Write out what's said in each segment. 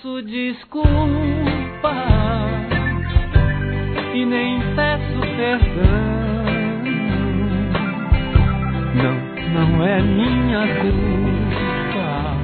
peço desculpa e nem peço perdão. Não é minha culpa.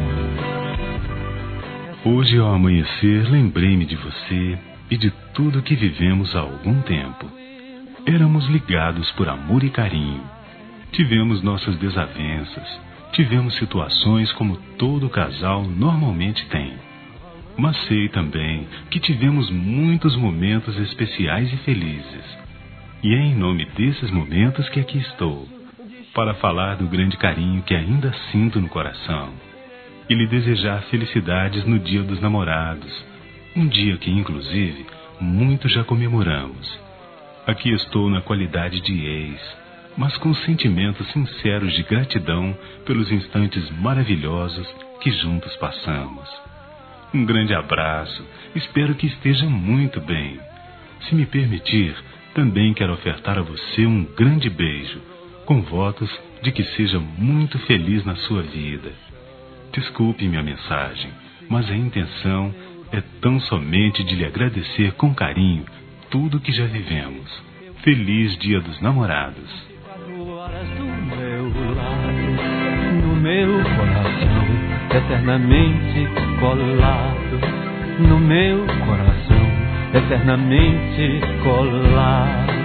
Hoje, ao amanhecer, lembrei-me de você e de tudo que vivemos há algum tempo. Éramos ligados por amor e carinho. Tivemos nossas desavenças. Tivemos situações como todo casal normalmente tem. Mas sei também que tivemos muitos momentos especiais e felizes. E é em nome desses momentos que aqui estou, para falar do grande carinho que ainda sinto no coração e lhe desejar felicidades no Dia dos Namorados, um dia que, inclusive, muitos já comemoramos. Aqui estou na qualidade de ex, mas com sentimentos sinceros de gratidão pelos instantes maravilhosos que juntos passamos. Um grande abraço, espero que esteja muito bem. Se me permitir, também quero ofertar a você um grande beijo, com votos de que seja muito feliz na sua vida. Desculpe minha mensagem, mas a intenção é tão somente de lhe agradecer com carinho tudo que já vivemos. Feliz Dia dos Namorados. No meu coração, eternamente colado. No meu coração, eternamente colado.